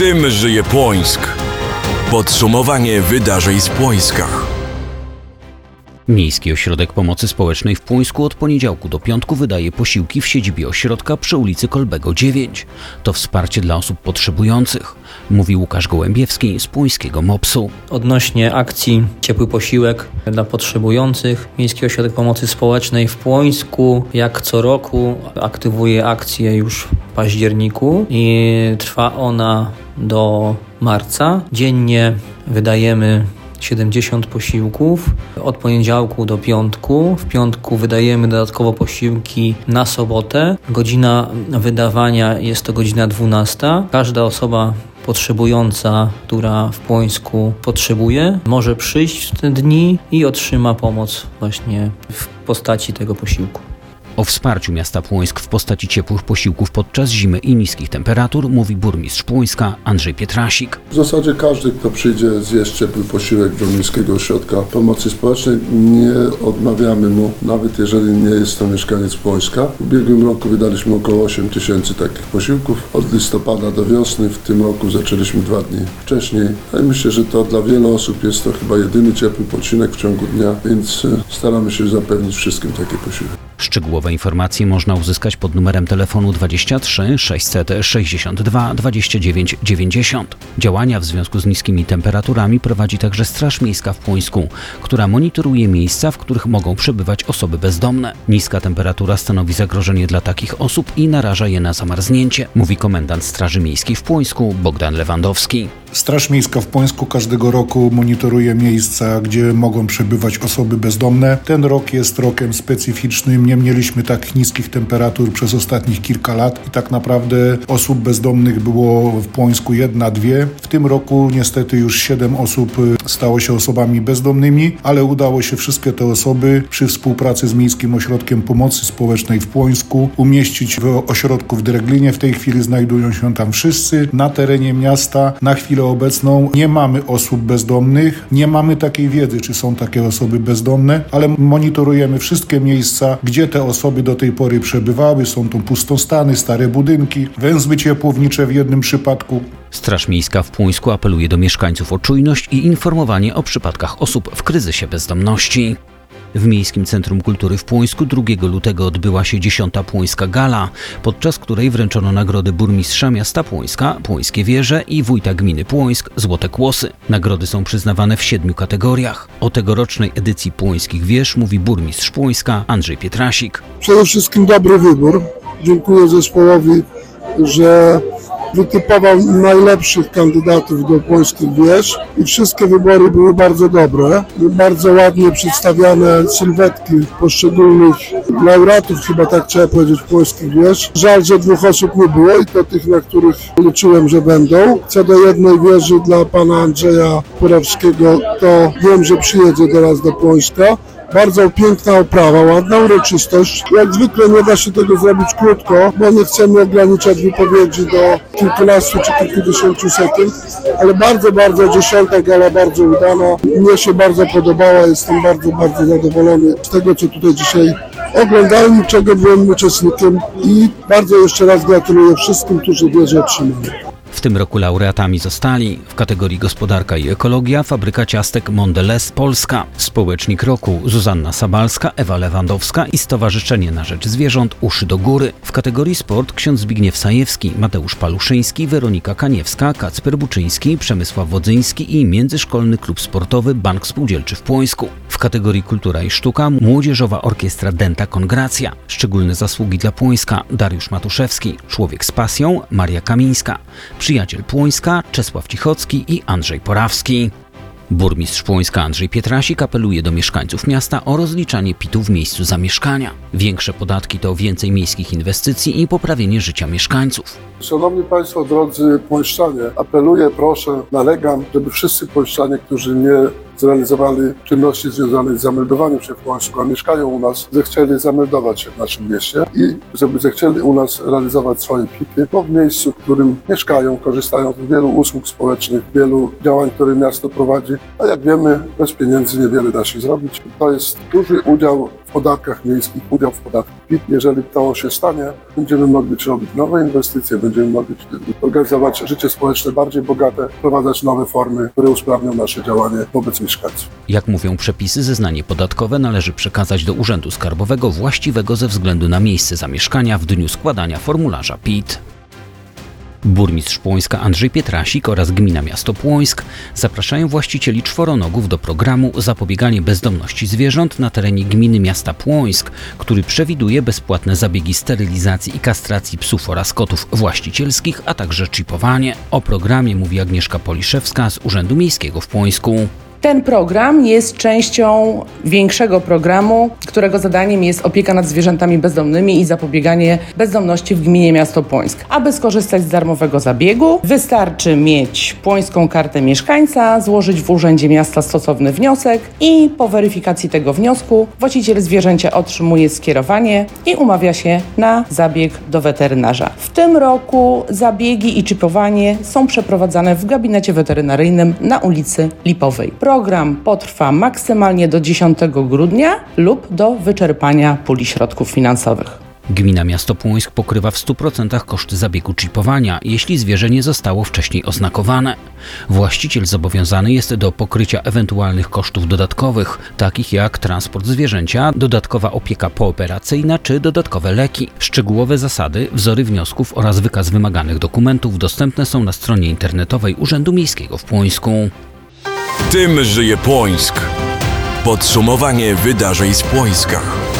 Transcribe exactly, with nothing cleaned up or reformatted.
Tym żyje Płońsk. Podsumowanie wydarzeń z Płońska. Miejski Ośrodek Pomocy Społecznej w Płońsku od poniedziałku do piątku wydaje posiłki w siedzibie ośrodka przy ulicy Kolbego dziewięć. To wsparcie dla osób potrzebujących, mówi Łukasz Gołębiewski z płońskiego mopsu. Odnośnie akcji Ciepły Posiłek dla potrzebujących, Miejski Ośrodek Pomocy Społecznej w Płońsku jak co roku aktywuje akcję już w październiku i trwa ona do marca. Dziennie wydajemy siedemdziesiąt posiłków od poniedziałku do piątku. W piątku wydajemy dodatkowo posiłki na sobotę. Godzina wydawania jest to godzina dwunasta. Każda osoba potrzebująca, która w Płońsku potrzebuje, może przyjść w te dni i otrzyma pomoc właśnie w postaci tego posiłku. O wsparciu miasta Płońsk w postaci ciepłych posiłków podczas zimy i niskich temperatur mówi burmistrz Płońska Andrzej Pietrasik. W zasadzie każdy, kto przyjdzie zjeść ciepły posiłek do Miejskiego Ośrodka Pomocy Społecznej, nie odmawiamy mu, nawet jeżeli nie jest to mieszkaniec Płońska. W ubiegłym roku wydaliśmy około osiem tysięcy takich posiłków. Od listopada do wiosny, w tym roku zaczęliśmy dwa dni wcześniej. No i myślę, że to dla wielu osób jest to chyba jedyny ciepły posiłek w ciągu dnia, więc staramy się zapewnić wszystkim takie posiłki. Szczegółowe informacje można uzyskać pod numerem telefonu dwadzieścia trzy sześćset sześćdziesiąt dwa dwadzieścia dziewięć dziewięćdziesiąt. Działania w związku z niskimi temperaturami prowadzi także Straż Miejska w Płońsku, która monitoruje miejsca, w których mogą przebywać osoby bezdomne. Niska temperatura stanowi zagrożenie dla takich osób i naraża je na zamarznięcie, mówi komendant Straży Miejskiej w Płońsku Bogdan Lewandowski. Straż Miejska w Płońsku każdego roku monitoruje miejsca, gdzie mogą przebywać osoby bezdomne. Ten rok jest rokiem specyficznym. Nie mieliśmy tak niskich temperatur przez ostatnich kilka lat i tak naprawdę osób bezdomnych było w Płońsku jedna, dwie. W tym roku niestety już siedem osób stało się osobami bezdomnymi, ale udało się wszystkie te osoby przy współpracy z Miejskim Ośrodkiem Pomocy Społecznej w Płońsku umieścić w ośrodku w Dreglinie. W tej chwili znajdują się tam wszyscy na terenie miasta. Na chwilę obecną nie mamy osób bezdomnych, nie mamy takiej wiedzy, czy są takie osoby bezdomne, ale monitorujemy wszystkie miejsca, gdzie te osoby do tej pory przebywały. Są to pustostany, stare budynki, węzły ciepłownicze w jednym przypadku. Straż Miejska w Płońsku apeluje do mieszkańców o czujność i informowanie o przypadkach osób w kryzysie bezdomności. W Miejskim Centrum Kultury w Płońsku drugiego lutego odbyła się dziesiąta Płońska Gala, podczas której wręczono nagrody burmistrza miasta Płońska, Płońskie Wieże i wójta gminy Płońsk, Złote Kłosy. Nagrody są przyznawane w siedmiu kategoriach. O tegorocznej edycji Płońskich Wież mówi burmistrz Płońska Andrzej Pietrasik. Przede wszystkim dobry wybór. Dziękuję zespołowi, że wytypował najlepszych kandydatów do Płońskich Wież i wszystkie wybory były bardzo dobre. Bardzo ładnie przedstawiane sylwetki poszczególnych laureatów, chyba tak trzeba powiedzieć, Płońskich Wież. Żal, że dwóch osób nie było i to tych, na których liczyłem, że będą. Co do jednej wieży dla pana Andrzeja Porewskiego, to wiem, że przyjedzie teraz do Płońska. Bardzo piękna oprawa, ładna uroczystość. Jak zwykle nie da się tego zrobić krótko, bo nie chcemy ograniczać wypowiedzi do kilkunastu czy kilkudziesięciu sekund, ale bardzo, bardzo dziesiąta gala bardzo udana. Mnie się bardzo podobała, jestem bardzo, bardzo zadowolony z tego, co tutaj dzisiaj oglądałem i czego byłem uczestnikiem i bardzo jeszcze raz gratuluję wszystkim, którzy wieżę otrzymali. W tym roku laureatami zostali w kategorii Gospodarka i Ekologia fabryka ciastek Mondelez Polska, Społecznik Roku Zuzanna Sabalska, Ewa Lewandowska i Stowarzyszenie na Rzecz Zwierząt Uszy do Góry. W kategorii Sport ksiądz Zbigniew Sajewski, Mateusz Paluszyński, Weronika Kaniewska, Kacper Buczyński, Przemysław Wodzyński i Międzyszkolny Klub Sportowy Bank Spółdzielczy w Płońsku. W kategorii Kultura i Sztuka Młodzieżowa Orkiestra Denta Kongracja. Szczególne zasługi dla Płońska Dariusz Matuszewski, Człowiek z pasją Maria Kamińska, Przyjaciel Płońska Czesław Cichocki i Andrzej Porawski. Burmistrz Płońska Andrzej Pietrasik apeluje do mieszkańców miasta o rozliczanie P I T-u w miejscu zamieszkania. Większe podatki to więcej miejskich inwestycji i poprawienie życia mieszkańców. Szanowni Państwo, drodzy płońszczanie, apeluję, proszę, nalegam, żeby wszyscy płońszczanie, którzy nie zrealizowali czynności związane z zameldowaniem się w Płońsku, a mieszkają u nas, zechcieli zameldować się w naszym mieście i żeby zechcieli u nas realizować swoje P I T-y, bo w miejscu, w którym mieszkają, korzystają z wielu usług społecznych, wielu działań, które miasto prowadzi, a jak wiemy, bez pieniędzy niewiele da się zrobić. To jest duży udział w podatkach miejskich, udział w podatku P I T. Jeżeli to się stanie, będziemy mogli robić nowe inwestycje, będziemy mogli organizować życie społeczne bardziej bogate, wprowadzać nowe formy, które usprawnią nasze działanie wobec mieszkańców. Jak mówią przepisy, zeznanie podatkowe należy przekazać do Urzędu Skarbowego właściwego ze względu na miejsce zamieszkania w dniu składania formularza P I T. Burmistrz Płońska Andrzej Pietrasik oraz Gmina Miasto Płońsk zapraszają właścicieli czworonogów do programu Zapobieganie bezdomności zwierząt na terenie gminy miasta Płońsk, który przewiduje bezpłatne zabiegi sterylizacji i kastracji psów oraz kotów właścicielskich, a także czipowanie. O programie mówi Agnieszka Poliszewska z Urzędu Miejskiego w Płońsku. Ten program jest częścią większego programu, którego zadaniem jest opieka nad zwierzętami bezdomnymi i zapobieganie bezdomności w gminie Miasto Płońsk. Aby skorzystać z darmowego zabiegu, wystarczy mieć płońską kartę mieszkańca, złożyć w Urzędzie Miasta stosowny wniosek i po weryfikacji tego wniosku właściciel zwierzęcia otrzymuje skierowanie i umawia się na zabieg do weterynarza. W tym roku zabiegi i czipowanie są przeprowadzane w gabinecie weterynaryjnym na ulicy Lipowej. Program potrwa maksymalnie do dziesiątego grudnia lub do wyczerpania puli środków finansowych. Gmina Miasto Płońsk pokrywa w stu procentach koszty zabiegu czipowania, jeśli zwierzę nie zostało wcześniej oznakowane. Właściciel zobowiązany jest do pokrycia ewentualnych kosztów dodatkowych, takich jak transport zwierzęcia, dodatkowa opieka pooperacyjna czy dodatkowe leki. Szczegółowe zasady, wzory wniosków oraz wykaz wymaganych dokumentów dostępne są na stronie internetowej Urzędu Miejskiego w Płońsku. Tym żyje Płońsk. Podsumowanie wydarzeń z Płońska.